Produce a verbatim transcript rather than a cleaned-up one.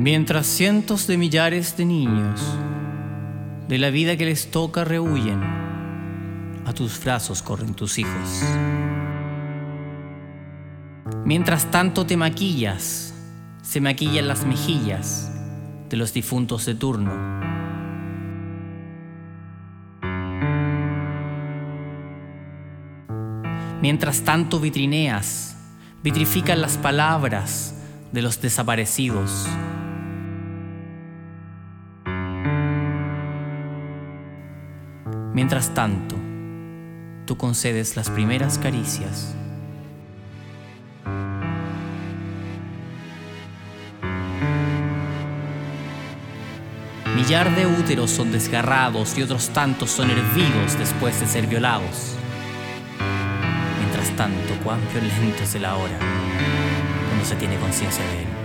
Mientras cientos de millares de niños de la vida que les toca rehuyen, a tus brazos corren tus hijos. Mientras tanto te maquillas, se maquillan las mejillas de los difuntos de turno. Mientras tanto vitrineas, vitrifican las palabras de los desaparecidos. Mientras tanto, tú concedes las primeras caricias. Millar de úteros son desgarrados y otros tantos son hervidos después de ser violados. Mientras tanto, cuán violento es el ahora cuando se tiene conciencia de él.